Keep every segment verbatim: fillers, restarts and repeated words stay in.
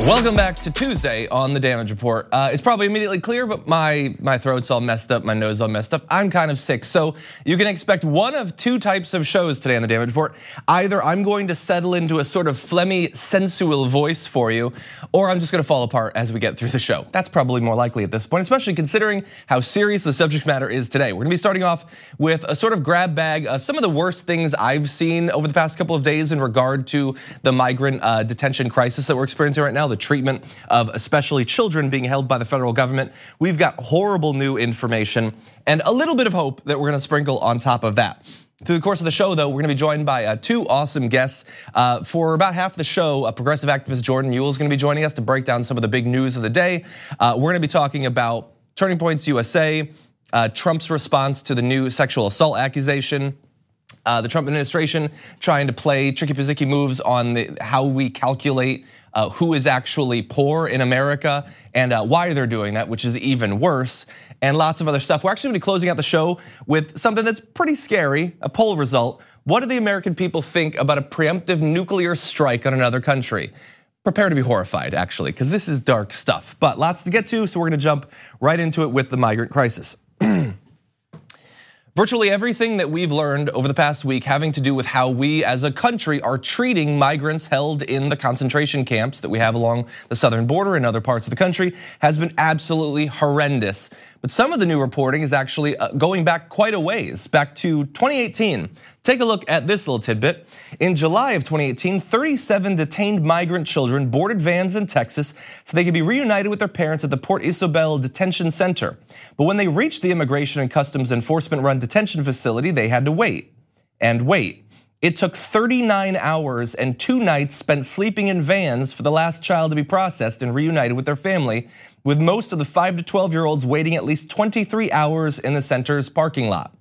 Welcome back to Tuesday on the Damage Report. Uh, it's probably immediately clear, but my, my throat's all messed up, my nose all messed up. I'm kind of sick, so you can expect one of two types of shows today on the Damage Report. Either I'm going to settle into a sort of phlegmy, sensual voice for you, or I'm just gonna fall apart as we get through the show. That's probably more likely at this point, especially considering how serious the subject matter is today. We're gonna be starting off with a sort of grab bag of some of the worst things I've seen over the past couple of days in regard to the migrant uh, detention crisis that we're experiencing right now, the treatment of especially children being held by the federal government. We've got horrible new information and a little bit of hope that we're gonna sprinkle on top of that. Through the course of the show, though, we're gonna be joined by uh, two awesome guests. Uh, for about half the show, a progressive activist Jordan Uhl is gonna be joining us to break down some of the big news of the day. Uh, we're gonna be talking about Turning Points U S A, uh, Trump's response to the new sexual assault accusation, uh, the Trump administration trying to play tricky-pizzicky moves on the, how we calculate Uh, who is actually poor in America and uh, why they're doing that, which is even worse, and lots of other stuff. We're actually gonna be closing out the show with something that's pretty scary, a poll result. What do the American people think about a preemptive nuclear strike on another country? Prepare to be horrified, actually, because this is dark stuff, but lots to get to, so we're gonna jump right into it with the migrant crisis. Virtually everything that we've learned over the past week having to do with how we as a country are treating migrants held in the concentration camps that we have along the southern border and other parts of the country has been absolutely horrendous. But some of the new reporting is actually going back quite a ways, back to twenty eighteen. Take a look at this little tidbit. In July of twenty eighteen, thirty-seven detained migrant children boarded vans in Texas so they could be reunited with their parents at the Port Isabel Detention Center. But when they reached the Immigration and Customs Enforcement run detention facility, they had to wait and wait. It took thirty-nine hours and two nights spent sleeping in vans for the last child to be processed and reunited with their family, with most of the five to twelve year olds waiting at least twenty-three hours in the center's parking lot.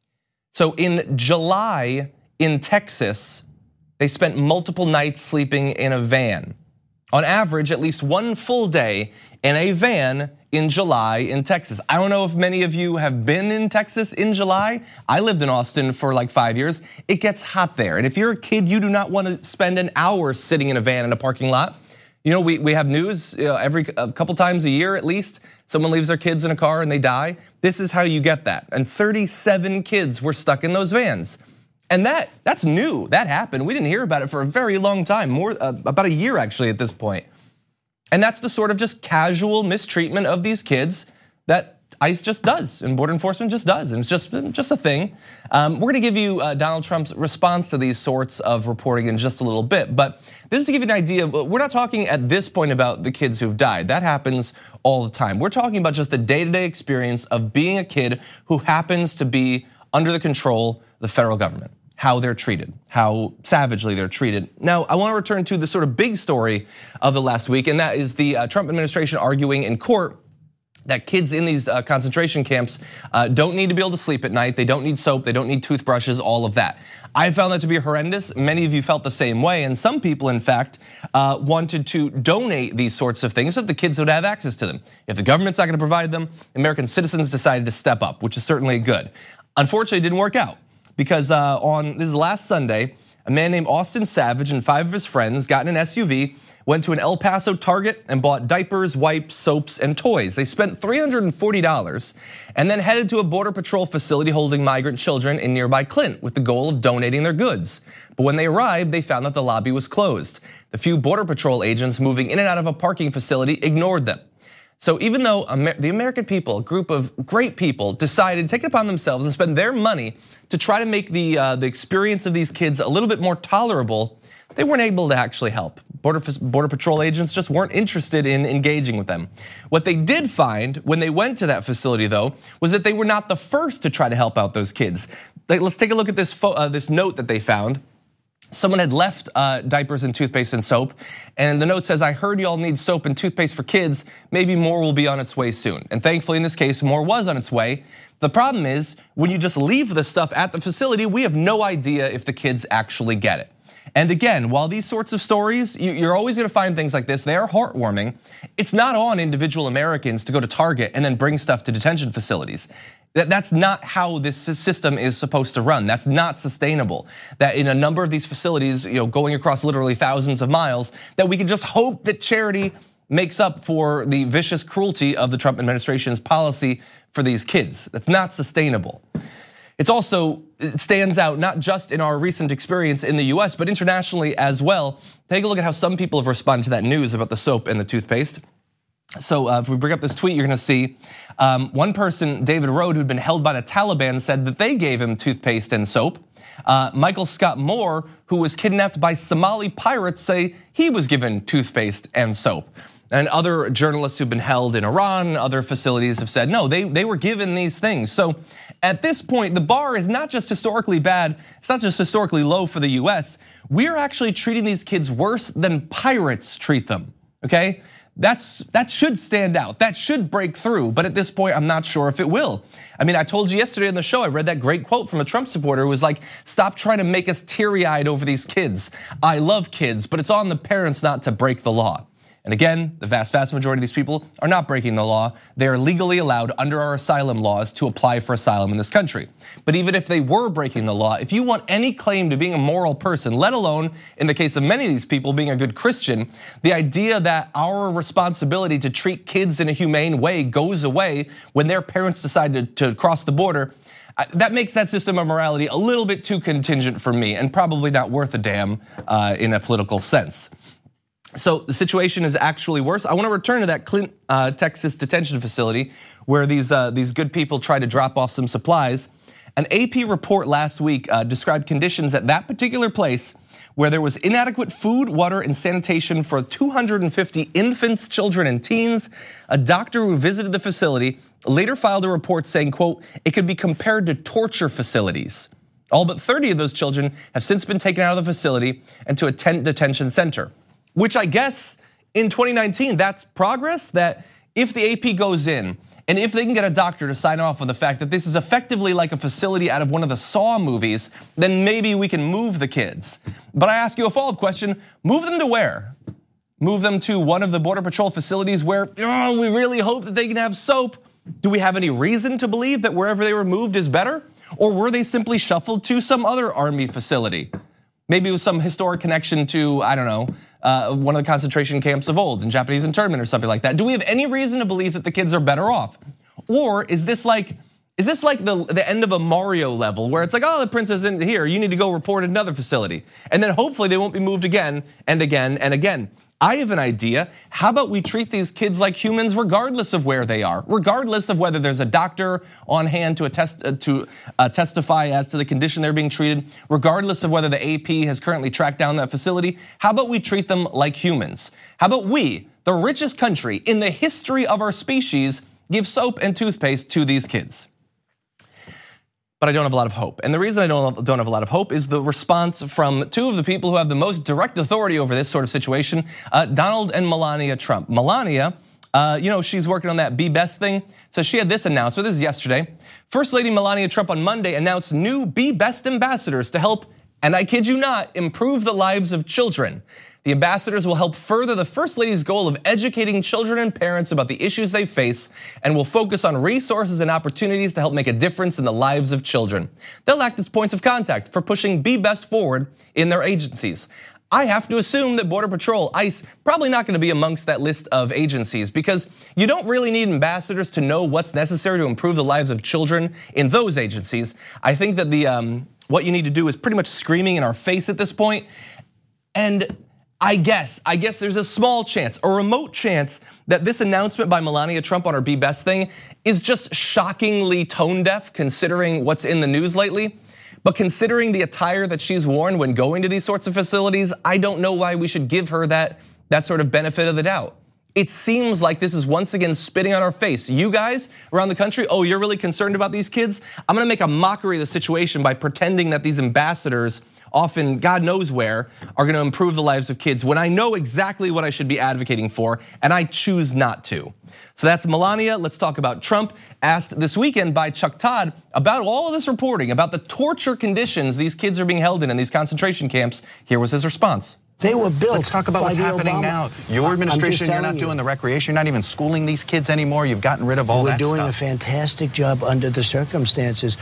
So in July in Texas, they spent multiple nights sleeping in a van. On average, at least one full day in a van in July in Texas. I don't know if many of you have been in Texas in July. I lived in Austin for like five years. It gets hot there. And if you're a kid, you do not want to spend an hour sitting in a van in a parking lot. You know, we, we have news you know, every a couple times a year at least. Someone leaves their kids in a car and they die. This is how you get that. And thirty-seven kids were stuck in those vans. And that that's new, that happened. We didn't hear about it for a very long time, more uh, about a year actually at this point. And that's the sort of just casual mistreatment of these kids that ICE just does and border enforcement just does, and it's just, just a thing. Um, we're gonna give you uh, Donald Trump's response to these sorts of reporting in just a little bit, but this is to give you an idea of, we're not talking at this point about the kids who've died. That happens all the time. We're talking about just the day-to-day experience of being a kid who happens to be under the control of the federal government, how they're treated, how savagely they're treated. Now, I wanna return to the sort of big story of the last week, and that is the Trump administration arguing in court that kids in these concentration camps don't need to be able to sleep at night, they don't need soap, they don't need toothbrushes, all of that. I found that to be horrendous. Many of you felt the same way, and some people, in fact, wanted to donate these sorts of things so that the kids would have access to them. If the government's not gonna provide them, American citizens decided to step up, which is certainly good. Unfortunately, it didn't work out, because on this is last Sunday, a man named Austin Savage and five of his friends got in an S U V, went to an El Paso Target and bought diapers, wipes, soaps, and toys. They spent three hundred forty dollars and then headed to a Border Patrol facility holding migrant children in nearby Clint with the goal of donating their goods. But when they arrived, they found that the lobby was closed. The few Border Patrol agents moving in and out of a parking facility ignored them. So even though the American people, a group of great people, decided to take it upon themselves and spend their money to try to make the, uh, the experience of these kids a little bit more tolerable, they weren't able to actually help. Border, Border Patrol agents just weren't interested in engaging with them. What they did find when they went to that facility, though, was that they were not the first to try to help out those kids. Let's take a look at this, uh, this note that they found. Someone had left uh, diapers and toothpaste and soap, and the note says, "I heard y'all need soap and toothpaste for kids. Maybe more will be on its way soon." And thankfully, in this case, more was on its way. The problem is, when you just leave the stuff at the facility, we have no idea if the kids actually get it. And again, while these sorts of stories, you're always gonna find things like this, they are heartwarming. It's not on individual Americans to go to Target and then bring stuff to detention facilities. That that's not how this system is supposed to run. That's not sustainable. That in a number of these facilities, you know, going across literally thousands of miles, that we can just hope that charity makes up for the vicious cruelty of the Trump administration's policy for these kids. That's not sustainable. It's also, it stands out not just in our recent experience in the U S, but internationally as well. Take a look at how some people have responded to that news about the soap and the toothpaste. So if we bring up this tweet, you're gonna see um, one person, David Rode, who'd been held by the Taliban, said that they gave him toothpaste and soap. Uh, Michael Scott Moore, who was kidnapped by Somali pirates, say he was given toothpaste and soap. And other journalists who've been held in Iran and other facilities have said, no, they, they were given these things. So at this point, the bar is not just historically bad, it's not just historically low for the U S, we're actually treating these kids worse than pirates treat them, okay? That's, that should stand out, that should break through, but at this point, I'm not sure if it will. I mean, I told you yesterday on the show, I read that great quote from a Trump supporter who was like, stop trying to make us teary-eyed over these kids. I love kids, but it's on the parents not to break the law. And again, the vast, vast majority of these people are not breaking the law. They are legally allowed under our asylum laws to apply for asylum in this country. But even if they were breaking the law, if you want any claim to being a moral person, let alone, in the case of many of these people, being a good Christian, the idea that our responsibility to treat kids in a humane way goes away when their parents decide to, to cross the border, that makes that system of morality a little bit too contingent for me and probably not worth a damn uh, in a political sense. So the situation is actually worse. I want to return to that Clint, uh, Texas detention facility where these uh, these good people tried to drop off some supplies. An A P report last week uh, described conditions at that particular place where there was inadequate food, water, and sanitation for two hundred fifty infants, children, and teens. A doctor who visited the facility later filed a report saying, quote, it could be compared to torture facilities. All but thirty of those children have since been taken out of the facility and to a tent detention center. Which I guess in twenty nineteen, that's progress, that if the A P goes in and if they can get a doctor to sign off on the fact that this is effectively like a facility out of one of the Saw movies, then maybe we can move the kids. But I ask you a follow-up question, move them to where? Move them to one of the Border Patrol facilities where oh, we really hope that they can have soap? Do we have any reason to believe that wherever they were moved is better? Or were they simply shuffled to some other army facility? Maybe with some historic connection to, I don't know, Uh, one of the concentration camps of old in Japanese internment or something like that. Do we have any reason to believe that the kids are better off? Or is this like, is this like the, the end of a Mario level where it's like, oh, the princess isn't here, you need to go report at another facility. And then hopefully they won't be moved again and again and again. I have an idea. How about we treat these kids like humans regardless of where they are, regardless of whether there's a doctor on hand to attest to uh, testify as to the condition they're being treated, regardless of whether the A P has currently tracked down that facility. How about we treat them like humans? How about we, the richest country in the history of our species, give soap and toothpaste to these kids? But I don't have a lot of hope. And the reason I don't, don't have a lot of hope is the response from two of the people who have the most direct authority over this sort of situation, uh, Donald and Melania Trump. Melania, uh, you know, she's working on that Be Best thing. So she had this announcement, this is yesterday. First Lady Melania Trump on Monday announced new Be Best ambassadors to help, and I kid you not, improve the lives of children. The ambassadors will help further the First Lady's goal of educating children and parents about the issues they face and will focus on resources and opportunities to help make a difference in the lives of children. They'll act as points of contact for pushing Be Best forward in their agencies. I have to assume that Border Patrol, ICE, probably not gonna be amongst that list of agencies because you don't really need ambassadors to know what's necessary to improve the lives of children in those agencies. I think that the um, what you need to do is pretty much screaming in our face at this point. And I guess, I guess there's a small chance, a remote chance that this announcement by Melania Trump on her Be Best thing is just shockingly tone deaf considering what's in the news lately. But considering the attire that she's worn when going to these sorts of facilities, I don't know why we should give her that, that sort of benefit of the doubt. It seems like this is once again spitting on our face. You guys around the country, oh, you're really concerned about these kids? I'm gonna make a mockery of the situation by pretending that these ambassadors, often God knows where, are gonna improve the lives of kids when I know exactly what I should be advocating for, and I choose not to. So that's Melania. Let's talk about Trump, asked this weekend by Chuck Todd about all of this reporting, about the torture conditions these kids are being held in in these concentration camps. Here was his response. They were built. Let's talk about what's happening Obama. now. Your administration, you're not doing the recreation. You're not even schooling these kids anymore. You've gotten rid of all that stuff. We're doing a fantastic job under the circumstances.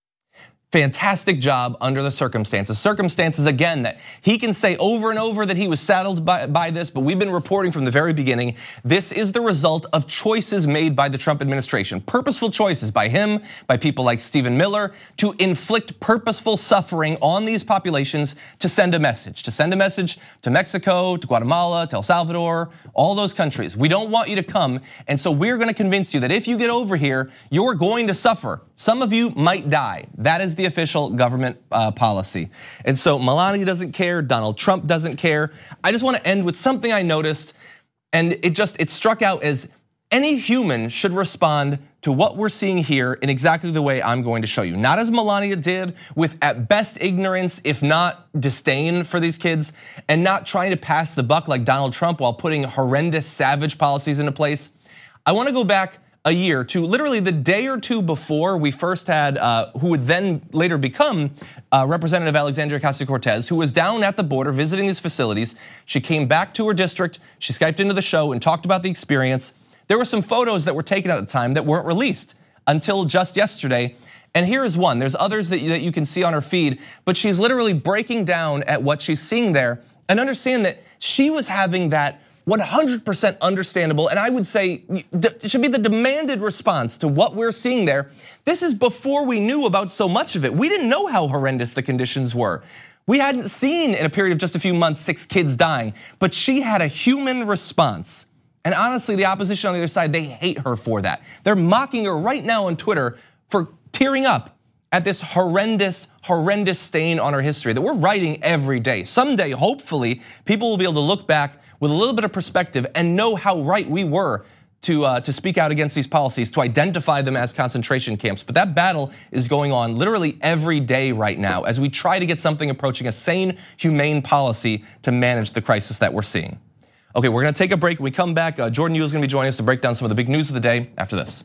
Fantastic job under the circumstances. Circumstances, again, that he can say over and over that he was saddled by, by this, but we've been reporting from the very beginning, this is the result of choices made by the Trump administration. Purposeful choices by him, by people like Stephen Miller, to inflict purposeful suffering on these populations to send a message. To send a message to Mexico, to Guatemala, to El Salvador, all those countries. We don't want you to come, and so we're gonna convince you that if you get over here, you're going to suffer. Some of you might die. That is the official government uh, policy. And so Melania doesn't care, Donald Trump doesn't care. I just wanna end with something I noticed, and it just, it struck out as any human should respond to what we're seeing here in exactly the way I'm going to show you. Not as Melania did, with at best ignorance, if not disdain for these kids, and not trying to pass the buck like Donald Trump while putting horrendous, savage policies into place. I wanna go back a year to literally the day or two before we first had, uh, who would then later become uh, Representative Alexandria Ocasio-Cortez, who was down at the border visiting these facilities. She came back to her district, she Skyped into the show and talked about the experience. There were some photos that were taken at the time that weren't released until just yesterday. And here is one, there's others that you, that you can see on her feed, but she's literally breaking down at what she's seeing there. And understand that she was having that one hundred percent understandable, and I would say it should be the demanded response to what we're seeing there. This is before we knew about so much of it. We didn't know how horrendous the conditions were. We hadn't seen in a period of just a few months six kids dying, but she had a human response. And honestly, the opposition on the other side, they hate her for that. They're mocking her right now on Twitter for tearing up at this horrendous, horrendous stain on our history that we're writing every day. Someday, hopefully, people will be able to look back with a little bit of perspective and know how right we were to, uh, to speak out against these policies, to identify them as concentration camps. But that battle is going on literally every day right now as we try to get something approaching a sane, humane policy to manage the crisis that we're seeing. Okay, we're gonna take a break. When we come back, uh, Jordan Uhl is gonna be joining us to break down some of the big news of the day after this.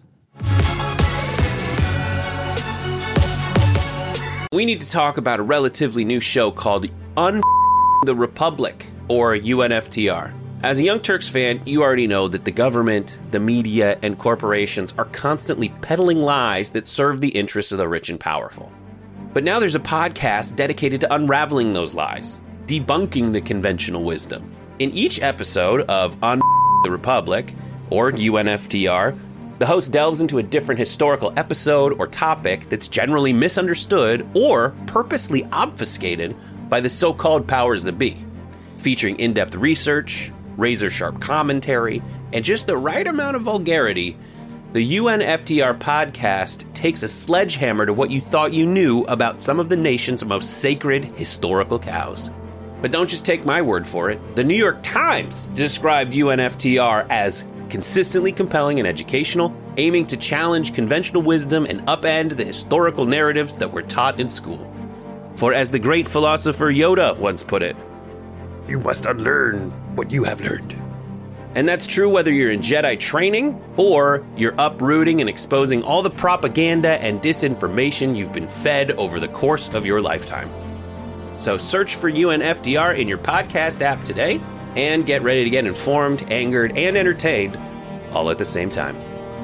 We need to talk about a relatively new show called Un the Republic, or U N F T R. As a Young Turks fan, you already know that the government, the media, and corporations are constantly peddling lies that serve the interests of the rich and powerful. But now there's a podcast dedicated to unraveling those lies, debunking the conventional wisdom. In each episode of Un the Republic, or U N F T R, the host delves into a different historical episode or topic that's generally misunderstood or purposely obfuscated by the so-called powers that be. Featuring in-depth research, razor-sharp commentary, and just the right amount of vulgarity, the U N F T R podcast takes a sledgehammer to what you thought you knew about some of the nation's most sacred historical cows. But don't just take my word for it. The New York Times described U N F T R as consistently compelling and educational, aiming to challenge conventional wisdom and upend the historical narratives that were taught in school. For as the great philosopher Yoda once put it, you must unlearn what you have learned. And that's true whether you're in Jedi training or you're uprooting and exposing all the propaganda and disinformation you've been fed over the course of your lifetime. So search for U N F T R in your podcast app today and get ready to get informed, angered, and entertained all at the same time.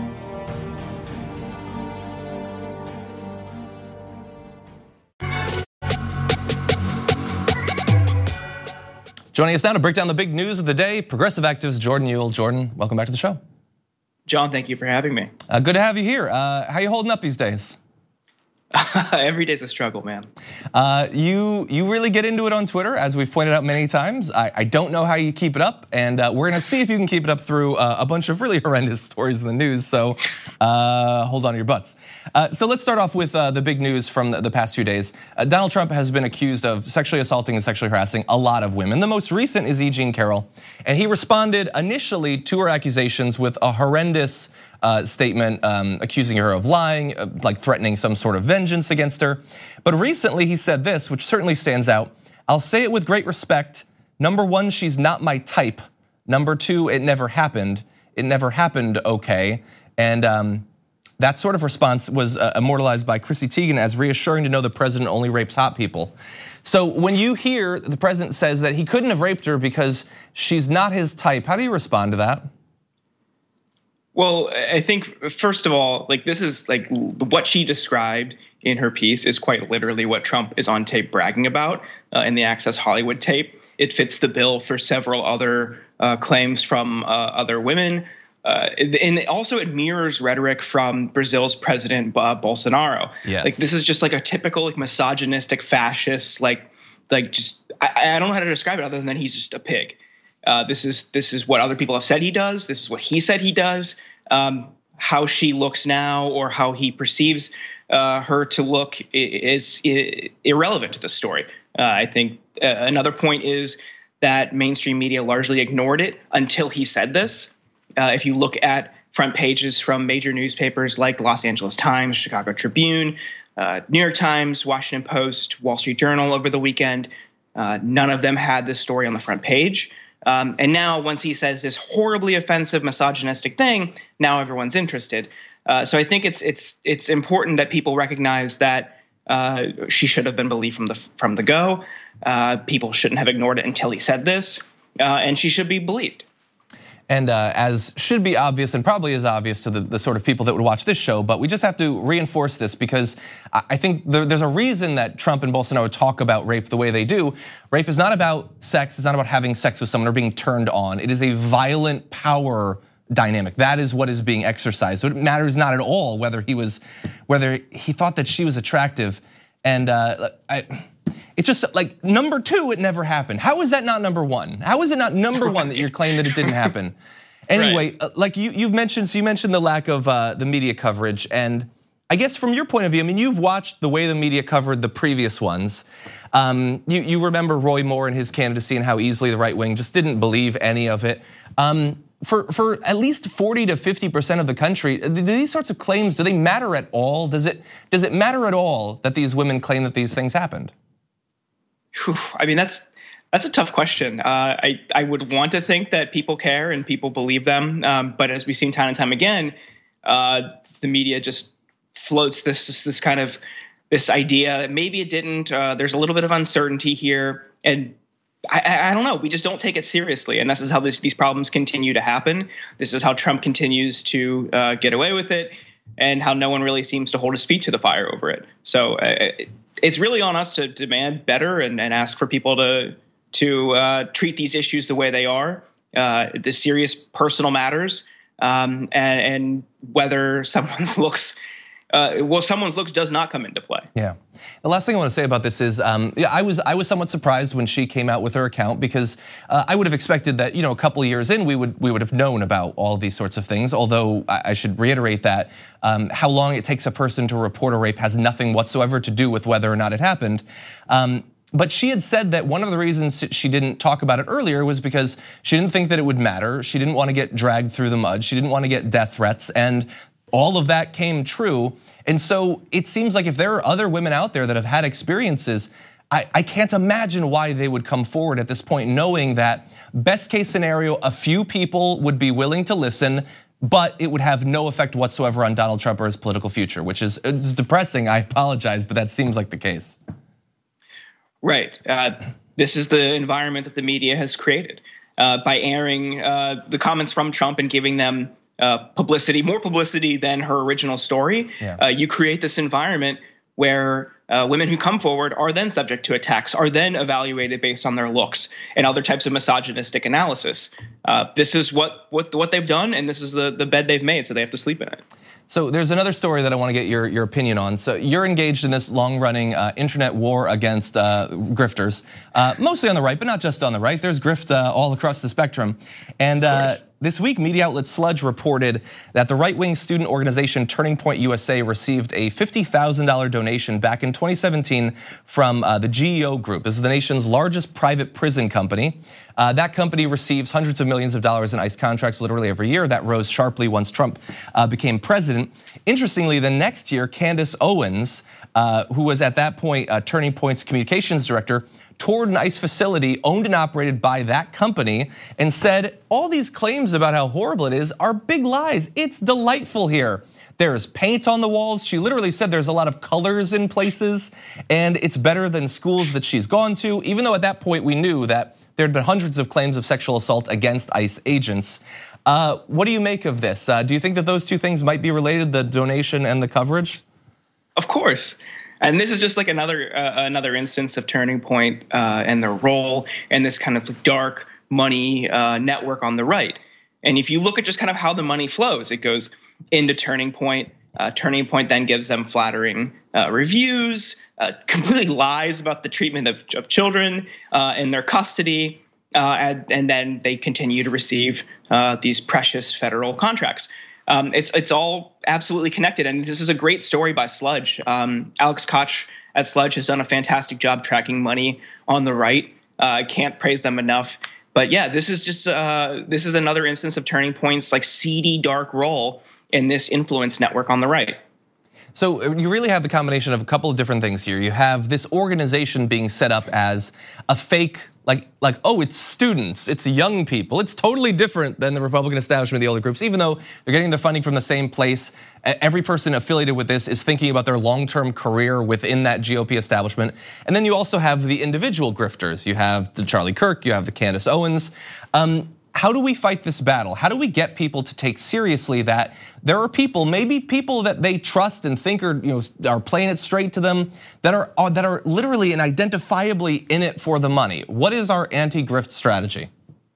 Joining us now to break down the big news of the day, progressive activist Jordan Uhl. Jordan, welcome back to the show. John, thank you for having me. Uh, good to have you here. Uh, how you holding up these days? Every day's a struggle, man. Uh, you you really get into it on Twitter, as we've pointed out many times. I, I don't know how you keep it up, and uh, we're gonna see if you can keep it up through uh, a bunch of really horrendous stories in the news. So uh, hold on to your butts. Uh, so let's start off with uh, the big news from the, the past few days. Uh, Donald Trump has been accused of sexually assaulting and sexually harassing a lot of women. The most recent is E. Jean Carroll, and he responded initially to her accusations with a horrendous Uh, statement um, accusing her of lying, uh, like threatening some sort of vengeance against her. But recently he said this, which certainly stands out. I'll say it with great respect. Number one, she's not my type. Number two, it never happened. It never happened, okay. And um, that sort of response was uh, immortalized by Chrissy Teigen as reassuring to know the president only rapes hot people. So when you hear the president says that he couldn't have raped her because she's not his type, how do you respond to that? Well, I think first of all, like this is like what she described in her piece is quite literally what Trump is on tape bragging about uh, in the Access Hollywood tape. It fits the bill for several other uh, claims from uh, other women. Uh, and also it mirrors rhetoric from Brazil's president uh, Bolsonaro. Yes. Like this is just like a typical like misogynistic fascist, like like just I, I don't know how to describe it other than he's just a pig. Uh, this is this is what other people have said he does. This is what he said he does. Um, how she looks now or how he perceives uh, her to look is, is irrelevant to the story. Uh, I think uh, another point is that mainstream media largely ignored it until he said this. Uh, if you look at front pages from major newspapers like Los Angeles Times, Chicago Tribune, uh, New York Times, Washington Post, Wall Street Journal over the weekend, uh, none of them had this story on the front page. Um, and now once he says this horribly offensive, misogynistic thing, now everyone's interested. Uh, so I think it's it's it's important that people recognize that uh, she should have been believed from the from the go. Uh, people shouldn't have ignored it until he said this, uh, and she should be believed. And uh, as should be obvious and probably is obvious to the, the sort of people that would watch this show, but we just have to reinforce this because I think there, there's a reason that Trump and Bolsonaro talk about rape the way they do. Rape is not about sex, it's not about having sex with someone or being turned on. It is a violent power dynamic. That is what is being exercised. So it matters not at all whether he was, whether he thought that she was attractive. And uh, I, it's just like number two, it never happened. How is that not number one? How is it not number one that you're claiming that it didn't happen? Anyway, right. like you, you've mentioned, so you mentioned the lack of uh, the media coverage. And I guess from your point of view, I mean, you've watched the way the media covered the previous ones. Um, you, you remember Roy Moore and his candidacy and how easily the right wing just didn't believe any of it. Um, for, for at least forty to fifty percent of the country, do these sorts of claims, do they matter at all? Does it, does it matter at all that these women claim that these things happened? I mean, that's that's a tough question. Uh, I I would want to think that people care and people believe them, um, but as we've seen time and time again, uh, the media just floats this this kind of this idea that maybe it didn't. Uh, there's a little bit of uncertainty here, and I, I don't know. We just don't take it seriously, and this is how this, these problems continue to happen. This is how Trump continues to uh, get away with it, and how no one really seems to hold his feet to the fire over it. So. Uh, It's really on us to demand better and, and ask for people to to uh, treat these issues the way they are, uh, the serious personal matters, um, and, and whether someone's looks, uh, well, someone's looks does not come into play. Yeah. The last thing I want to say about this is, um, yeah, I was I was somewhat surprised when she came out with her account because uh, I would have expected that, you know, a couple of years in we would we would have known about all of these sorts of things. Although I should reiterate that um, how long it takes a person to report a rape has nothing whatsoever to do with whether or not it happened. Um, But she had said that one of the reasons she didn't talk about it earlier was because she didn't think that it would matter. She didn't want to get dragged through the mud. She didn't want to get death threats, and all of that came true. And so it seems like if there are other women out there that have had experiences, I, I can't imagine why they would come forward at this point, knowing that best case scenario, a few people would be willing to listen, but it would have no effect whatsoever on Donald Trump or his political future, which is it's depressing. I apologize, but that seems like the case. Right. Uh, this is the environment that the media has created uh, by airing uh, the comments from Trump and giving them uh, publicity, more publicity than her original story. Yeah. Uh, you create this environment where uh, women who come forward are then subject to attacks, are then evaluated based on their looks and other types of misogynistic analysis. Uh, this is what what what they've done, and this is the the bed they've made, so they have to sleep in it. So there's another story that I want to get your, your opinion on. So you're engaged in this long-running uh, internet war against uh, grifters, uh, mostly on the right, but not just on the right. There's grift uh, all across the spectrum. And uh, this week, media outlet Sludge reported that the right-wing student organization Turning Point U S A received a fifty thousand dollar donation back in twenty seventeen from uh, the G E O Group. This is the nation's largest private prison company. Uh, that company receives hundreds of millions of dollars in ICE contracts literally every year. That rose sharply once Trump uh, became president. Interestingly, the next year, Candace Owens, uh, who was at that point uh, Turning Point's communications director, toured an ICE facility owned and operated by that company and said, all these claims about how horrible it is are big lies. It's delightful here. There's paint on the walls. She literally said there's a lot of colors in places, and it's better than schools that she's gone to, even though at that point we knew that there had been hundreds of claims of sexual assault against ICE agents. Uh, what do you make of this? Uh, do you think that those two things might be related, the donation and the coverage? Of course. And this is just like another uh, another instance of Turning Point uh, and their role in this kind of dark money uh, network on the right. And if you look at just kind of how the money flows, it goes into Turning Point. Uh, Turning Point then gives them flattering uh, reviews, uh, completely lies about the treatment of, of children uh, in their custody, uh, and, and then they continue to receive uh, these precious federal contracts. Um, it's it's all absolutely connected, and this is a great story by Sludge. Um, Alex Koch at Sludge has done a fantastic job tracking money on the right. I uh, can't praise them enough. But yeah, this is just uh, this is another instance of Turning Point's like seedy, dark role in this influence network on the right. So you really have the combination of a couple of different things here. You have this organization being set up as a fake, like, like oh, it's students, it's young people. It's totally different than the Republican establishment, the older groups, even though they're getting their funding from the same place. Every person affiliated with this is thinking about their long-term career within that G O P establishment. And then you also have the individual grifters. You have the Charlie Kirk, you have the Candace Owens. Um, How do we fight this battle? How do we get people to take seriously that there are people, maybe people that they trust and think are, you know, are playing it straight to them, that are, are that are literally and identifiably in it for the money? What is our anti-grift strategy?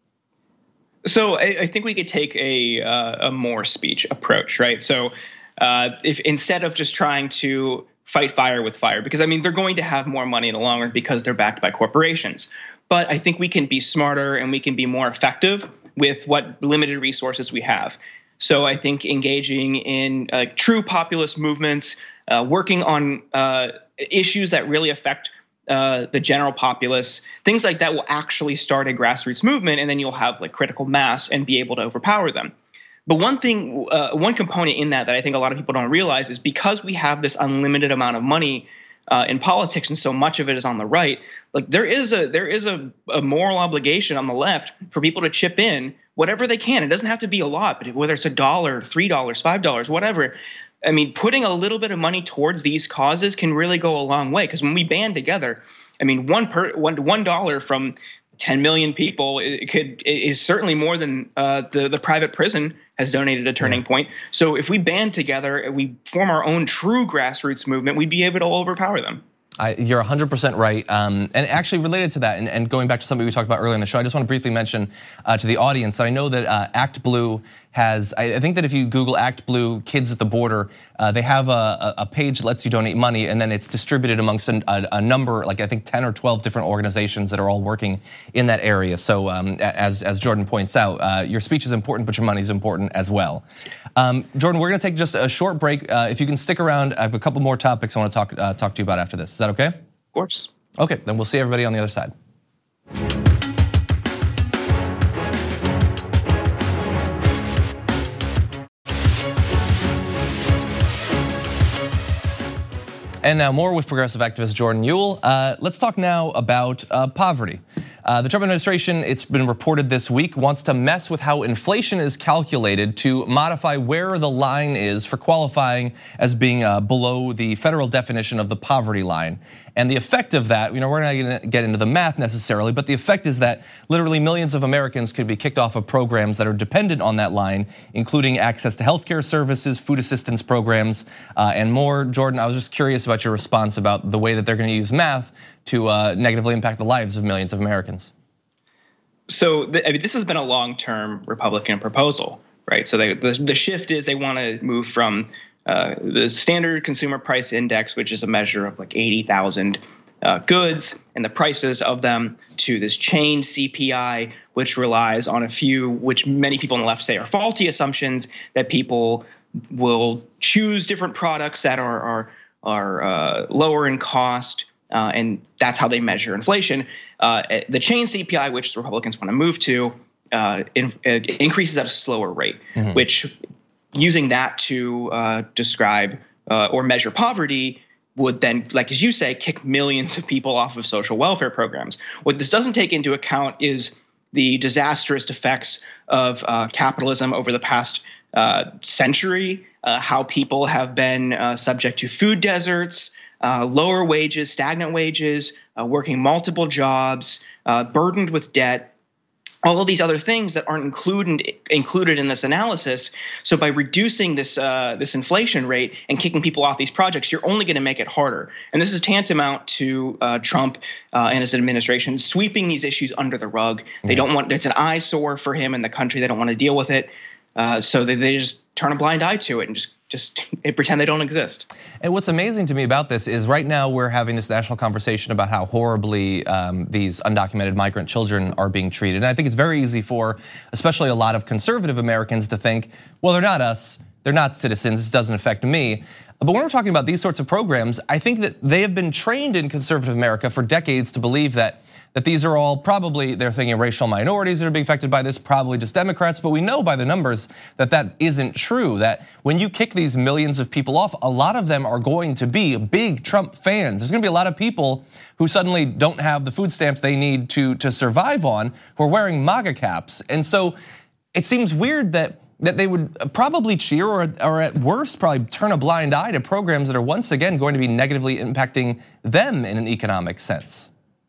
So I, I think we could take a uh, a more speech approach, right? So uh, if instead of just trying to fight fire with fire, because I mean they're going to have more money in the long run because they're backed by corporations. But I think we can be smarter and we can be more effective with what limited resources we have. So I think engaging in uh, true populist movements, uh, working on uh, issues that really affect uh, the general populace, things like that will actually start a grassroots movement, and then you'll have like critical mass and be able to overpower them. But one thing, uh, one component in that that I think a lot of people don't realize is because we have this unlimited amount of money Uh, in politics, and so much of it is on the right. Like there is a there is a, a moral obligation on the left for people to chip in whatever they can. It doesn't have to be a lot, but whether it's a dollar, three dollars, five dollars, whatever. I mean, putting a little bit of money towards these causes can really go a long way. Because when we band together, I mean, one per one one dollar from ten million people, it could is certainly more than uh, the the private prison has donated a Turning Point. So if we band together and we form our own true grassroots movement, we'd be able to overpower them. I, you're one hundred percent right, um, and actually related to that, and, and going back to something we talked about earlier in the show, I just want to briefly mention uh, to the audience that I know that uh, Act Blue has, I, I think that if you Google Act Blue Kids at the Border, uh, they have a, a page that lets you donate money, and then it's distributed amongst a, a number, like I think ten or twelve different organizations that are all working in that area. So um, as, as Jordan points out, uh, your speech is important, but your money is important as well. Um, Jordan, we're gonna take just a short break. Uh, if you can stick around, I have a couple more topics I wanna talk, uh, talk to you about after this. Is that okay? Of course. Okay, then we'll see everybody on the other side. And now more with progressive activist Jordan Uhl. Uh, let's talk now about uh, poverty. Uh, the Trump administration, it's been reported this week, wants to mess with how inflation is calculated to modify where the line is for qualifying as being uh, below the federal definition of the poverty line. And the effect of that, you know, we're not gonna get into the math necessarily, but the effect is that literally millions of Americans could be kicked off of programs that are dependent on that line, including access to healthcare services, food assistance programs, uh, and more. Jordan, I was just curious about your response about the way that they're gonna use math to uh, negatively impact the lives of millions of Americans. So I mean, this has been a long-term Republican proposal, right? So they, the, the shift is they wanna move from Uh, the standard consumer price index, which is a measure of like eighty thousand uh, goods and the prices of them, to this chained C P I, which relies on a few, which many people on the left say are faulty assumptions, that people will choose different products that are are, are uh, lower in cost, uh, and that's how they measure inflation. Uh, the chained C P I, which the Republicans want to move to, uh, in, uh, increases at a slower rate, mm-hmm. which using that to uh, describe uh, or measure poverty would then, like as you say, kick millions of people off of social welfare programs. What this doesn't take into account is the disastrous effects of uh, capitalism over the past uh, century, uh, how people have been uh, subject to food deserts, uh, lower wages, stagnant wages, uh, working multiple jobs, uh, burdened with debt, all of these other things that aren't included included in this analysis. So by reducing this uh, this inflation rate and kicking people off these projects, you're only going to make it harder. And this is tantamount to uh, Trump uh, and his administration sweeping these issues under the rug. They don't want, it's an eyesore for him and the country. They don't want to deal with it. Uh, so they, they just turn a blind eye to it and just just pretend they don't exist. And what's amazing to me about this is right now we're having this national conversation about how horribly um, these undocumented migrant children are being treated. And I think it's very easy for especially a lot of conservative Americans to think, well, they're not us, they're not citizens, this doesn't affect me. But when we're talking about these sorts of programs, I think that they have been trained in conservative America for decades to believe that that these are all probably, they're thinking racial minorities that are being affected by this, probably just Democrats, but we know by the numbers that that isn't true, that when you kick these millions of people off, a lot of them are going to be big Trump fans. There's gonna be a lot of people who suddenly don't have the food stamps they need to, to survive on, who are wearing MAGA caps. And so it seems weird that that they would probably cheer or, or at worst probably turn a blind eye to programs that are once again going to be negatively impacting them in an economic sense.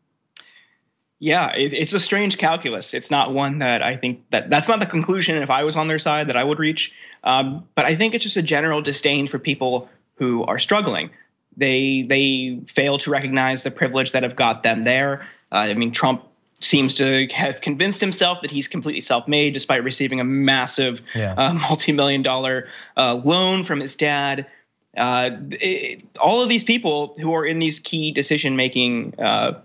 Yeah, it's a strange calculus. It's not one that I think that that's not the conclusion if I was on their side that I would reach. Um, but I think it's just a general disdain for people who are struggling. They they fail to recognize the privilege that have got them there. Uh, I mean, Trump seems to have convinced himself that he's completely self-made despite receiving a massive yeah. uh, multi-million dollar uh, loan from his dad. Uh, it, all of these people who are in these key decision-making uh,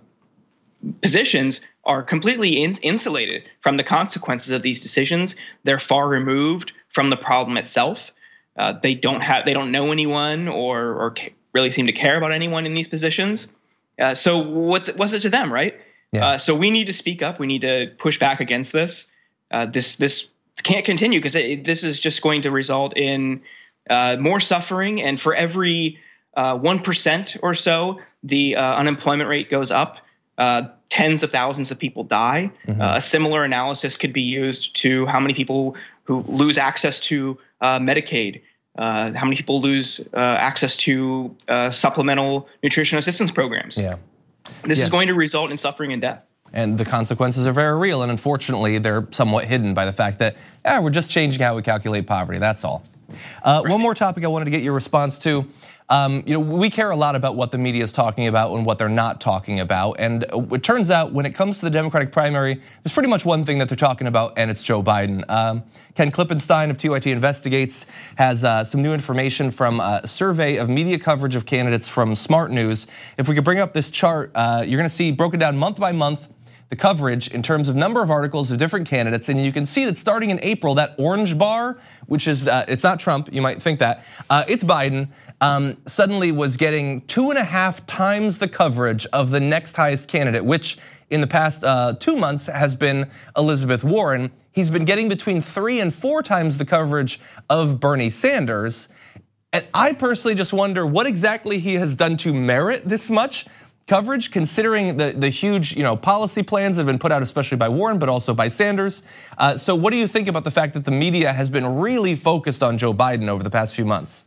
positions are completely in, insulated from the consequences of these decisions. They're far removed from the problem itself. Uh, they don't have, they don't know anyone or or really seem to care about anyone in these positions. Uh, so what's what's it to them, right? Yeah. Uh, so we need to speak up. We need to push back against this. Uh, this this can't continue because this is just going to result in uh, more suffering. And for every uh, one percent or so, the uh, unemployment rate goes up. Uh, tens of thousands of people die. Mm-hmm. Uh, a similar analysis could be used to how many people who lose access to uh, Medicaid, uh, how many people lose uh, access to uh, supplemental nutrition assistance programs. Yeah. This yeah. is going to result in suffering and death. And the consequences are very real, and unfortunately, they're somewhat hidden by the fact that eh, we're just changing how we calculate poverty, that's all. Uh, right. One more topic I wanted to get your response to. Um, you know, we care a lot about what the media is talking about and what they're not talking about. And it turns out when it comes to the Democratic primary, there's pretty much one thing that they're talking about, and it's Joe Biden. Um, Ken Klippenstein of T Y T Investigates has uh, some new information from a survey of media coverage of candidates from Smart News. If we could bring up this chart, uh, you're gonna see broken down month by month the coverage in terms of number of articles of different candidates, and you can see that starting in April, that orange bar, which is, uh, it's not Trump, you might think that, uh, it's Biden, um, suddenly was getting two and a half times the coverage of the next highest candidate, which in the past uh, two months has been Elizabeth Warren. He's been getting between three and four times the coverage of Bernie Sanders. And I personally just wonder what exactly he has done to merit this much coverage, considering the, the huge you know, policy plans that have been put out, especially by Warren, but also by Sanders. Uh, so what do you think about the fact that the media has been really focused on Joe Biden over the past few months?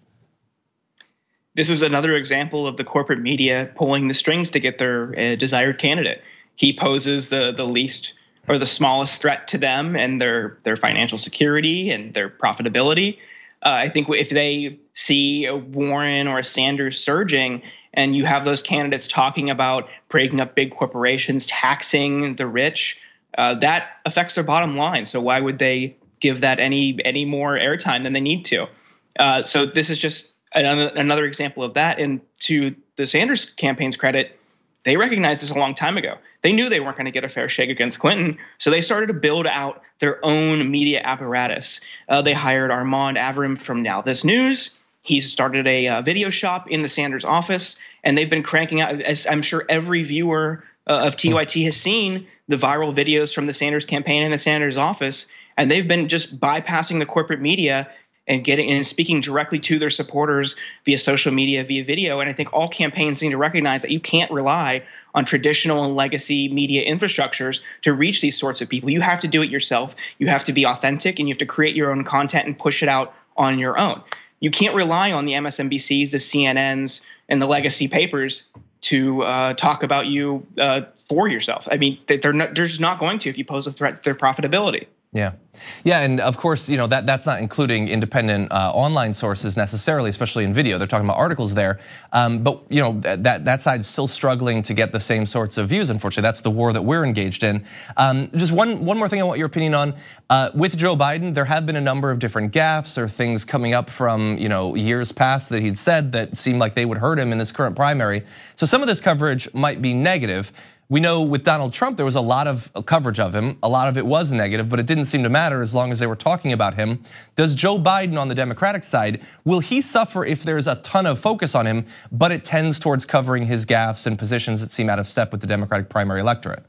This is another example of the corporate media pulling the strings to get their uh, desired candidate. He poses the the least or the smallest threat to them and their their financial security and their profitability. Uh, I think if they see a Warren or a Sanders surging, and you have those candidates talking about breaking up big corporations, taxing the rich, uh, that affects their bottom line. So why would they give that any any more airtime than they need to? Uh, so this is just another another example of that. And to the Sanders campaign's credit, they recognized this a long time ago. They knew they weren't going to get a fair shake against Clinton, so they started to build out their own media apparatus. Uh, they hired Armand Avram from Now This News. He's started a uh, video shop in the Sanders office, and they've been cranking out, as I'm sure every viewer uh, of T Y T has seen, the viral videos from the Sanders campaign in the Sanders office, and they've been just bypassing the corporate media and getting and speaking directly to their supporters via social media, via video. And I think all campaigns need to recognize that you can't rely on traditional and legacy media infrastructures to reach these sorts of people. You have to do it yourself. You have to be authentic, and you have to create your own content and push it out on your own. You can't rely on the M S N B Cs, the C N Ns, and the legacy papers to uh, talk about you uh, for yourself. I mean, they're not, they're just not going to if you pose a threat to their profitability. Yeah, yeah, and of course, you know that that's not including independent uh, online sources necessarily, especially in video. They're talking about articles there, um, but you know that that side's still struggling to get the same sorts of views. Unfortunately, that's the war that we're engaged in. Um, just one one more thing I want your opinion on. Uh, with Joe Biden, there have been a number of different gaffes or things coming up from you know years past that he'd said that seemed like they would hurt him in this current primary. So some of this coverage might be negative. We know with Donald Trump, there was a lot of coverage of him. A lot of it was negative, but it didn't seem to matter as long as they were talking about him. Does Joe Biden on the Democratic side, will he suffer if there's a ton of focus on him, but it tends towards covering his gaffes and positions that seem out of step with the Democratic primary electorate?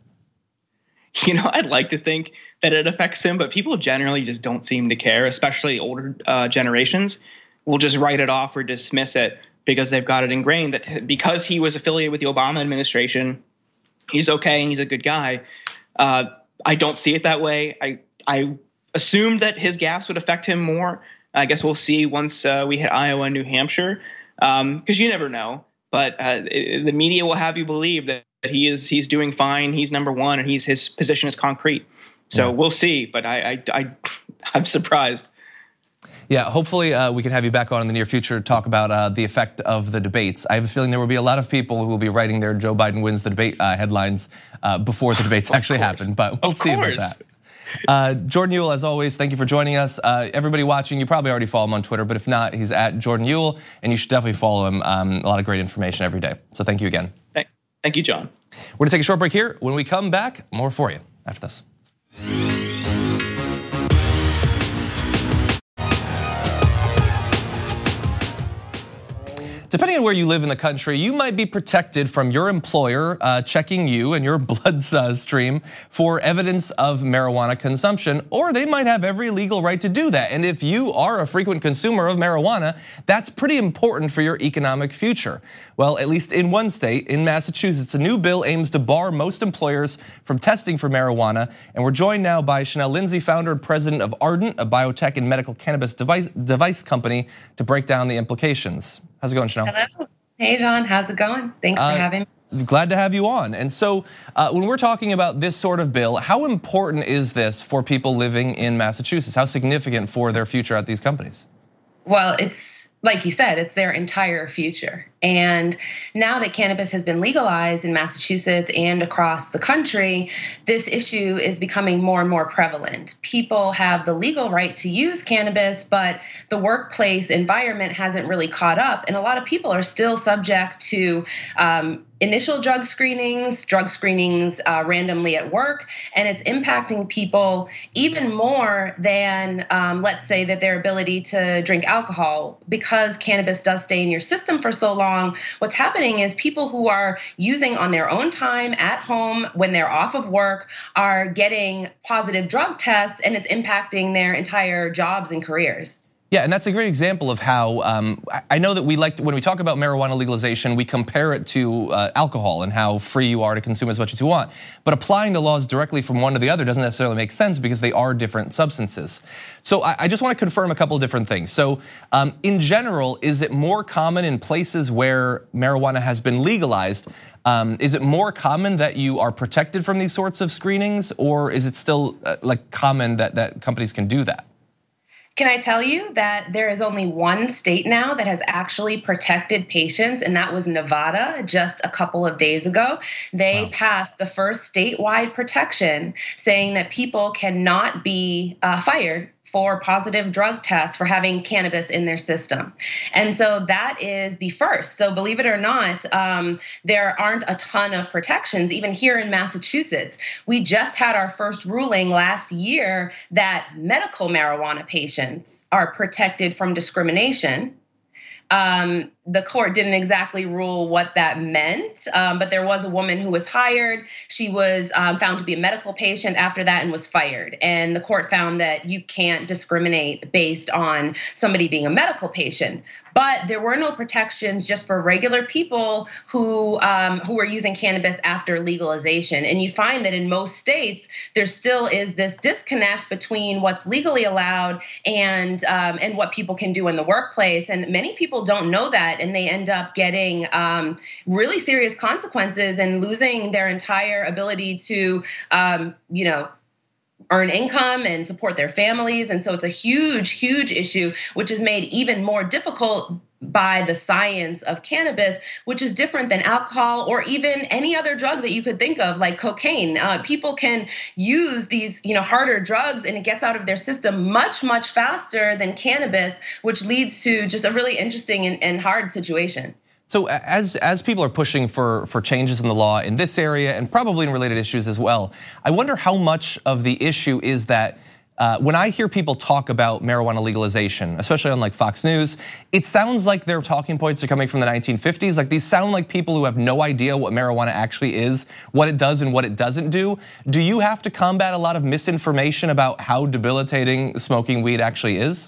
You know, I'd like to think that it affects him, but people generally just don't seem to care, especially older uh, generations will just write it off or dismiss it because they've got it ingrained that because he was affiliated with the Obama administration, he's okay and he's a good guy. Uh, I don't see it that way. I I assumed that his gaffes would affect him more. I guess we'll see once uh, we hit Iowa and New Hampshire, because um, you never know. But uh, it, the media will have you believe that he is he's doing fine. He's number one, and he's his position is concrete. So yeah. We'll see. But I I, I I'm surprised. Yeah, hopefully uh, we can have you back on in the near future to talk about uh, the effect of the debates. I have a feeling there will be a lot of people who will be writing their Joe Biden wins the debate uh, headlines uh, before the debates actually happen, but we'll of see course. about that. Uh, Jordan Uhl, as always, thank you for joining us. Uh, everybody watching, you probably already follow him on Twitter, but if not, he's at Jordan Uhl, and you should definitely follow him. Um, a lot of great information every day. So thank you again. Thank you, John. We're gonna take a short break here. When we come back, more for you after this. Depending on where you live in the country, you might be protected from your employer uh, checking you and your blood stream for evidence of marijuana consumption, or they might have every legal right to do that. And if you are a frequent consumer of marijuana, that's pretty important for your economic future. Well, at least in one state, in Massachusetts, a new bill aims to bar most employers from testing for marijuana. And we're joined now by Chanel Lindsay, founder and president of Ardent, a biotech and medical cannabis device, device company, to break down the implications. How's it going, Chanel? Hello. Hey, John. How's it going? Thanks for uh, having me. Glad to have you on. And so uh, when we're talking about this sort of bill, how important is this for people living in Massachusetts? How significant for their future at these companies? Well, it's like you said, it's their entire future. And now that cannabis has been legalized in Massachusetts and across the country, this issue is becoming more and more prevalent. People have the legal right to use cannabis, but the workplace environment hasn't really caught up. And a lot of people are still subject to um, initial drug screenings, drug screenings uh, randomly at work, and it's impacting people even more than, um, let's say, that their ability to drink alcohol. Because cannabis does stay in your system for so long, what's happening is people who are using on their own time at home when they're off of work are getting positive drug tests, and it's impacting their entire jobs and careers. Yeah, and that's a great example of how, um, I know that we like, to, when we talk about marijuana legalization, we compare it to uh, alcohol and how free you are to consume as much as you want. But applying the laws directly from one to the other doesn't necessarily make sense because they are different substances. So I, I just want to confirm a couple of different things. So um, in general, is it more common in places where marijuana has been legalized? Um, is it more common that you are protected from these sorts of screenings, or is it still uh, like common that, that companies can do that? Can I tell you that there is only one state now that has actually protected patients, and that was Nevada just a couple of days ago. They wow. passed the first statewide protection saying that people cannot be uh, fired for positive drug tests for having cannabis in their system. And so that is the first. So believe it or not, um, there aren't a ton of protections, even here in Massachusetts. We just had our first ruling last year that medical marijuana patients are protected from discrimination. Um, the court didn't exactly rule what that meant, um, but there was a woman who was hired. She was um, found to be a medical patient after that and was fired. And the court found that you can't discriminate based on somebody being a medical patient. But there were no protections just for regular people who um, who were using cannabis after legalization. And you find that in most states, there still is this disconnect between what's legally allowed and um, and what people can do in the workplace. And many people don't know that, and they end up getting um, really serious consequences and losing their entire ability to, um, you know, earn income and support their families. And so it's a huge, huge issue, which is made even more difficult by the science of cannabis, which is different than alcohol or even any other drug that you could think of, like cocaine. Uh, people can use these, you know, harder drugs, and it gets out of their system much, much faster than cannabis, which leads to just a really interesting and, and hard situation. So as as people are pushing for for changes in the law in this area and probably in related issues as well, I wonder how much of the issue is that uh, when I hear people talk about marijuana legalization, especially on like Fox News, it sounds like their talking points are coming from the nineteen fifties. Like these sound like people who have no idea what marijuana actually is, what it does and what it doesn't do. Do you have to combat a lot of misinformation about how debilitating smoking weed actually is?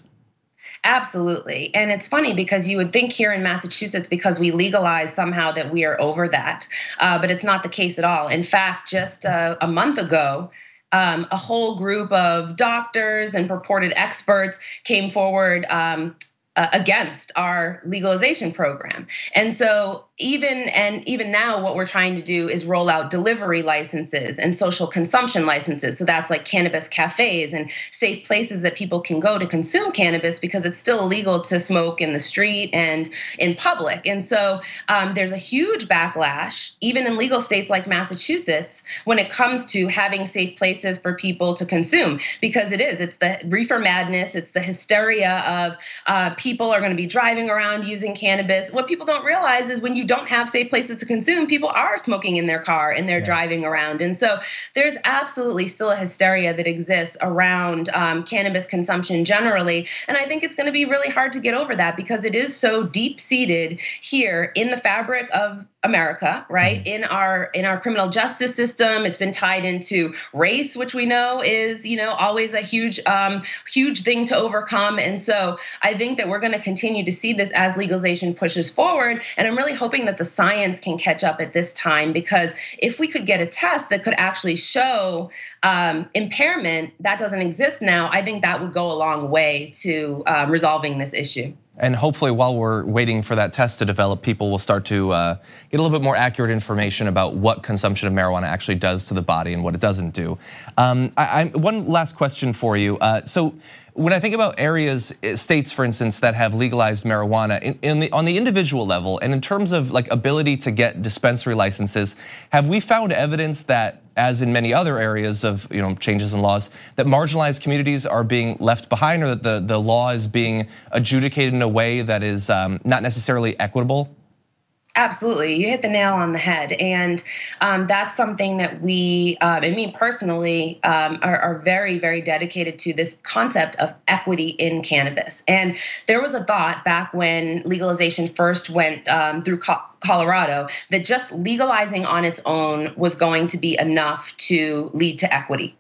Absolutely. And it's funny because you would think here in Massachusetts, because we legalized somehow that we are over that, uh, but it's not the case at all. In fact, just a, a month ago, um, a whole group of doctors and purported experts came forward um, uh, against our legalization program. And so even and even now, what we're trying to do is roll out delivery licenses and social consumption licenses. So that's like cannabis cafes and safe places that people can go to consume cannabis, because it's still illegal to smoke in the street and in public. And so um, there's a huge backlash, even in legal states like Massachusetts, when it comes to having safe places for people to consume, because it is, it's the reefer madness, it's the hysteria of uh, people are going to be driving around using cannabis. What people don't realize is when you don't have safe places to consume, people are smoking in their car and they're yeah. driving around. And so there's absolutely still a hysteria that exists around um, cannabis consumption generally. And I think it's going to be really hard to get over that, because it is so deep-seated here in the fabric of America, right? Mm-hmm. In our in our criminal justice system, it's been tied into race, which we know is, you know, always a huge, um, huge thing to overcome. And so I think that we're going to continue to see this as legalization pushes forward. And I'm really hoping that the science can catch up at this time, because if we could get a test that could actually show um, impairment that doesn't exist now, I think that would go a long way to uh, resolving this issue. And hopefully while we're waiting for that test to develop, people will start to uh, get a little bit more accurate information about what consumption of marijuana actually does to the body and what it doesn't do. Um, I, I, one last question for you. Uh, so when I think about areas, states, for instance, that have legalized marijuana in, in the, on the individual level, and in terms of like ability to get dispensary licenses, have we found evidence that, as in many other areas of you know changes in laws, that marginalized communities are being left behind, or that the, the law is being adjudicated in a way that is um, not necessarily equitable? Absolutely, you hit the nail on the head, and um, that's something that we, um, and me personally, um, are, are very, very dedicated to, this concept of equity in cannabis. And there was a thought back when legalization first went um, through Co- Colorado that just legalizing on its own was going to be enough to lead to equity,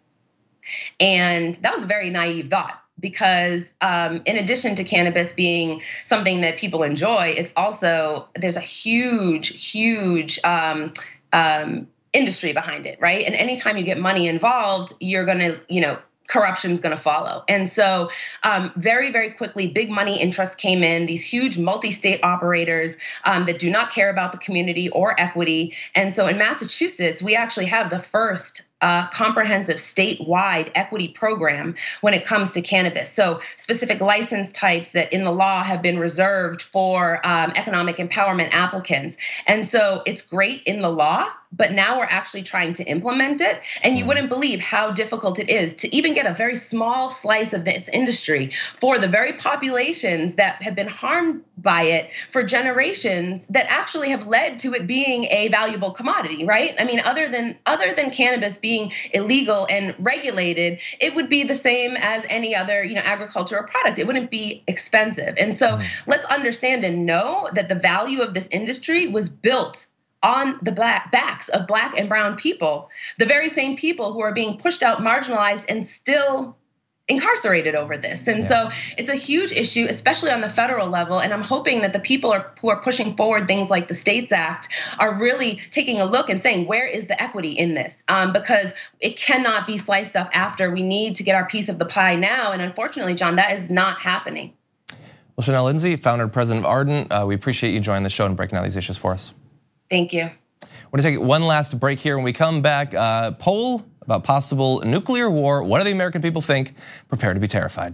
and that was a very naive thought. Because um, in addition to cannabis being something that people enjoy, it's also, there's a huge, huge um, um, industry behind it, right? And anytime you get money involved, you're gonna, you know, corruption's gonna follow. And so um, very, very quickly, big money interests came in, these huge multi-state operators um, that do not care about the community or equity. And so in Massachusetts, we actually have the first Uh, comprehensive statewide equity program when it comes to cannabis. So specific license types that in the law have been reserved for um, economic empowerment applicants. And so it's great in the law, but now we're actually trying to implement it. And you wouldn't believe how difficult it is to even get a very small slice of this industry for the very populations that have been harmed by it for generations that actually have led to it being a valuable commodity, right? I mean, other than other than cannabis being illegal and regulated, it would be the same as any other, you know, agricultural product. It wouldn't be expensive. And so mm. let's understand and know that the value of this industry was built on the black backs of black and brown people, the very same people who are being pushed out, marginalized, and still incarcerated over this. And yeah. so it's a huge issue, especially on the federal level. And I'm hoping that the people are, who are pushing forward things like the STATES Act are really taking a look and saying, where is the equity in this? Um, because it cannot be sliced up after. We need to get our piece of the pie now. And unfortunately, John, that is not happening. Well, Chanel Lindsay, founder and president of Ardent, uh, we appreciate you joining the show and breaking down these issues for us. Thank you. We're gonna take one last break here. When we come back, uh, poll about possible nuclear war. What do the American people think? Prepare to be terrified.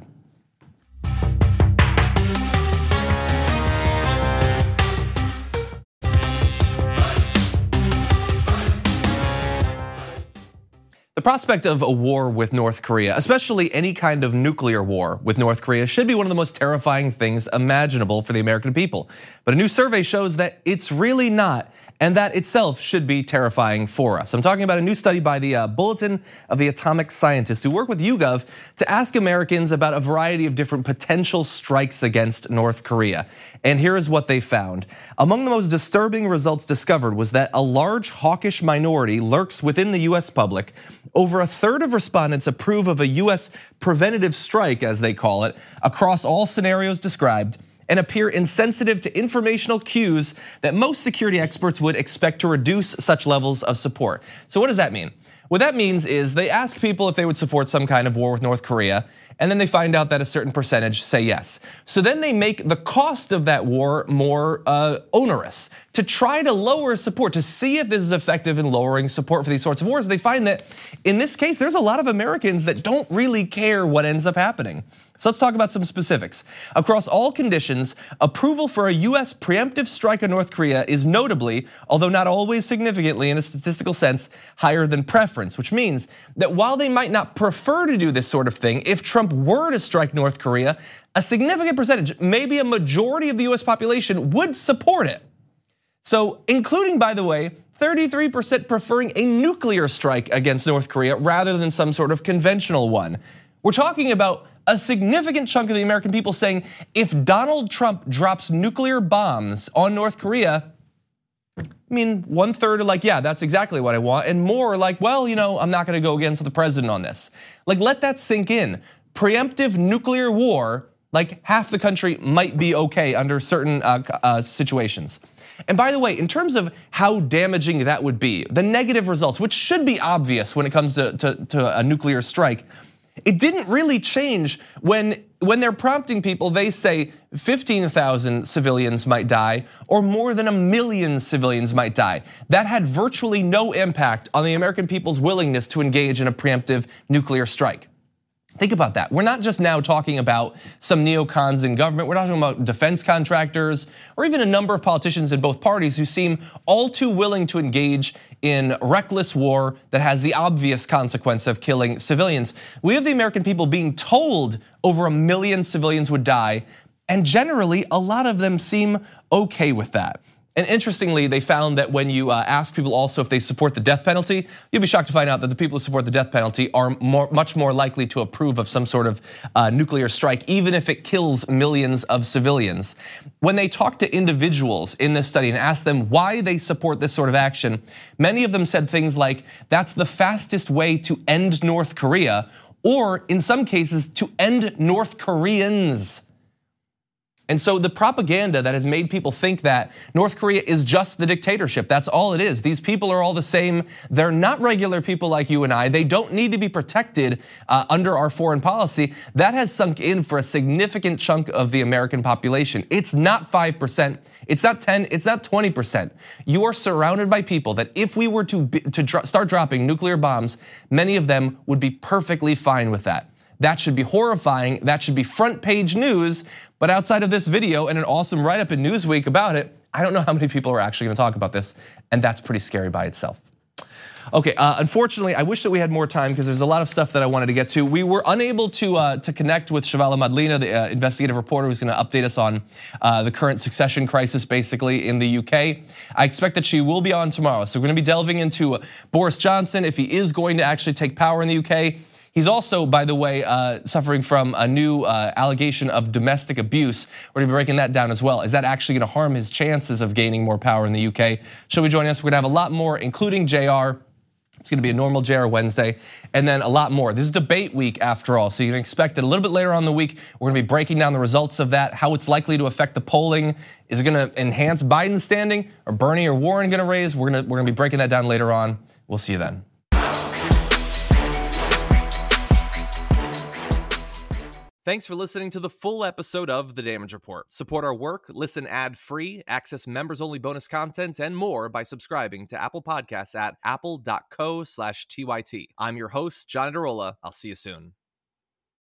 The prospect of a war with North Korea, especially any kind of nuclear war with North Korea, should be one of the most terrifying things imaginable for the American people. But a new survey shows that it's really not. And that itself should be terrifying for us. I'm talking about a new study by the Bulletin of the Atomic Scientist, who work with YouGov to ask Americans about a variety of different potential strikes against North Korea. And here is what they found. Among the most disturbing results discovered was that a large hawkish minority lurks within the U S public. Over a third of respondents approve of a U S preventative strike, as they call it, across all scenarios described, and appear insensitive to informational cues that most security experts would expect to reduce such levels of support. So what does that mean? What that means is they ask people if they would support some kind of war with North Korea, and then they find out that a certain percentage say yes. So then they make the cost of that war more uh, onerous to try to lower support, to see if this is effective in lowering support for these sorts of wars. They find that in this case, there's a lot of Americans that don't really care what ends up happening. So let's talk about some specifics. Across all conditions, approval for a U S preemptive strike on North Korea is notably, although not always significantly in a statistical sense, higher than preference, which means that while they might not prefer to do this sort of thing, if Trump were to strike North Korea, a significant percentage, maybe a majority of the U S population would support it. So including, by the way, thirty-three percent preferring a nuclear strike against North Korea rather than some sort of conventional one. We're talking about a significant chunk of the American people saying if Donald Trump drops nuclear bombs on North Korea, I mean, one third are like, yeah, that's exactly what I want. And more are like, well, you know, I'm not gonna go against the president on this. Like, let that sink in. Preemptive nuclear war, like half the country might be okay under certain uh, uh, situations. And by the way, in terms of how damaging that would be, the negative results, which should be obvious when it comes to, to, to a nuclear strike, it didn't really change when, when they're prompting people, they say fifteen thousand civilians might die or more than a million civilians might die. That had virtually no impact on the American people's willingness to engage in a preemptive nuclear strike. Think about that. We're not just now talking about some neocons in government. We're talking about defense contractors or even a number of politicians in both parties who seem all too willing to engage in reckless war that has the obvious consequence of killing civilians. We have the American people being told over a million civilians would die, and generally a lot of them seem okay with that. And interestingly, they found that when you ask people also if they support the death penalty, you'll be shocked to find out that the people who support the death penalty are more, much more likely to approve of some sort of uh, nuclear strike, even if it kills millions of civilians. When they talk to individuals in this study and ask them why they support this sort of action, many of them said things like, that's the fastest way to end North Korea, or in some cases, to end North Koreans. And so the propaganda that has made people think that North Korea is just the dictatorship, that's all it is. These people are all the same. They're not regular people like you and I. They don't need to be protected under our foreign policy. That has sunk in for a significant chunk of the American population. It's not five percent. It's not ten, it's not twenty percent. You are surrounded by people that if we were to, to start dropping nuclear bombs, many of them would be perfectly fine with that. That should be horrifying. That should be front page news. But outside of this video and an awesome write-up in Newsweek about it, I don't know how many people are actually gonna talk about this, and that's pretty scary by itself. Okay, uh, unfortunately, I wish that we had more time because there's a lot of stuff that I wanted to get to. We were unable to uh, to connect with Shivala Madlina, the uh, investigative reporter who's going to update us on uh, the current succession crisis, basically, in the U K. I expect that she will be on tomorrow. So we're going to be delving into Boris Johnson, if he is going to actually take power in the U K. He's also, by the way, uh, suffering from a new uh, allegation of domestic abuse. We're going to be breaking that down as well. Is that actually going to harm his chances of gaining more power in the U K? She'll be joining us. We're going to have a lot more, including J R. It's going to be a normal J R Wednesday, and then a lot more. This is debate week after all, so you can expect that a little bit later on in the week, we're going to be breaking down the results of that, how it's likely to affect the polling. Is it going to enhance Biden's standing? Are Bernie or Warren going to raise? We're going to, we're going to be breaking that down later on. We'll see you then. Thanks for listening to the full episode of The Damage Report. Support our work, listen ad-free, access members-only bonus content, and more by subscribing to Apple Podcasts at apple dot co slash T Y T. I'm your host, John Adarola. I'll see you soon.